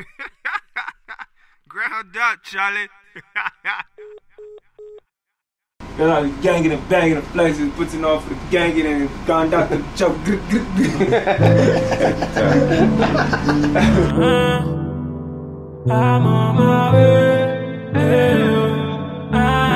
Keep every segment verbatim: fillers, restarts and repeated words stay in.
Ground up, Charlie. Got all the ganging and banging and flexing, putting off the ganging and gone down to the choke. I'm on my way. Ah,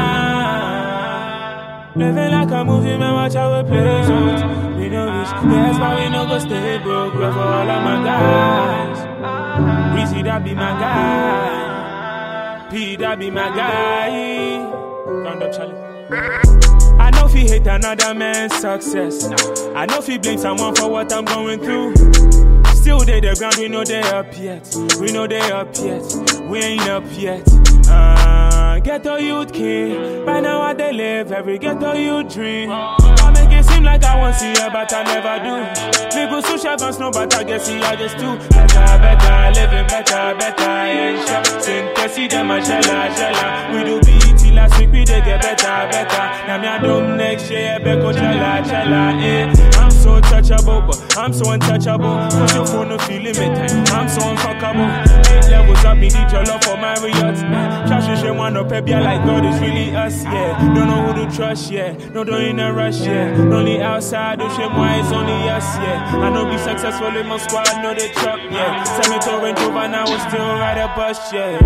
living like a movie, man, watch how we play songs. We know this, that's why we no go stay broke. Pray for all of my guys. Breezy, that be my guy. P, that be my guy. Round up, Charlie. I know if he hate another man's success. I know if he blame someone for what I'm going through. Still they the ground, we know they up yet. We know they up yet. We ain't up yet. Uh, ghetto youth king. By now I they live, every ghetto youth dream. I make it seem like I won't see her, but I never do. People so shy and snow, but I guess see I just do. Better, better, living better, better, yeah. Since I see them, I shella, shella. We do beat last week, we they get better, better. Now me I do next year, Beko chella, chella, eh. I'm so touchable, but I'm so untouchable. Push your phone, no feel limit. I'm so unfuckable. Eight levels up, me need your love for my Marriott. Trash and shit, one up, baby, like God is really us, yeah. Don't know who to trust, yeah. No, don't in a rush, yeah. Only outside, do shit, why it's only us, yeah. I know be successful in my squad, know they truck, yeah. Send me to Range Rover, now we still ride a bus, yeah.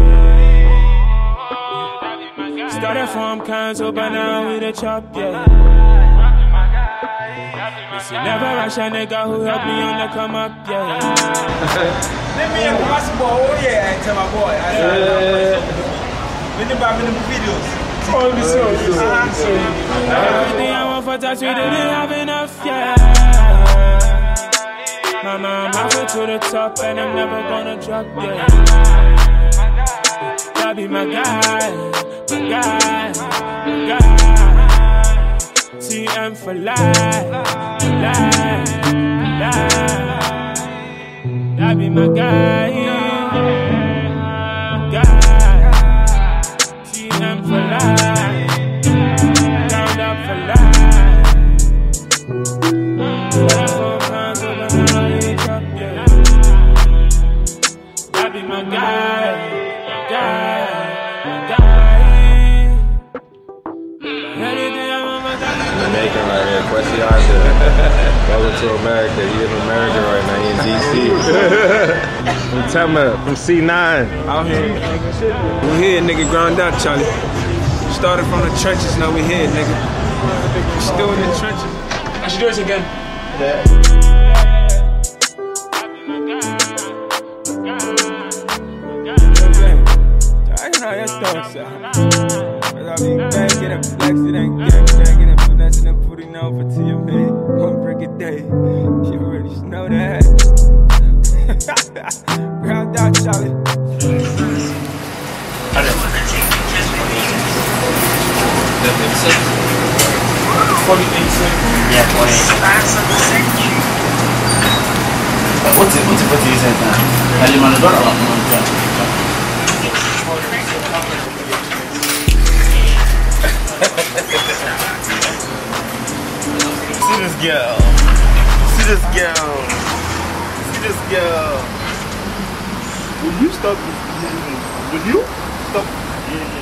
Started from Council, but now we the chop, yeah. Listen, never rush a nigga who helped me on the come up, yeah. Let me have basketball, oh yeah, I tell my boy. I When you buy me the videos. Oh, be so, be so, be so. Everything I want for touch, we didn't have enough, yeah. Mama, I'm halfway to the top, and I'm never gonna drop, yeah. That be my guy. My guy, my guy, T M for life, life, life. That be my guy, my guy, T M for life, round up for life. That be my guy, my guy, my guy. Jamaican right here, Quincy Isaac. Welcome to America. He in America right now. He in D C. From Tema, from C nine. Out here. We here, nigga, ground up, Charlie. Started from the trenches, now we here, nigga. We still in the trenches. I should do it again. Yeah. I know your thoughts, I be banging and flexing and gang banging and finessing and putting over to your man. One brick a day. You already know that. Ground out, Charlie. Yeah, twenty. What's it? What's it? What's it? Is it? Are you on the door or on the door? See this girl. See this girl. See this girl. Will you stop? Will you stop?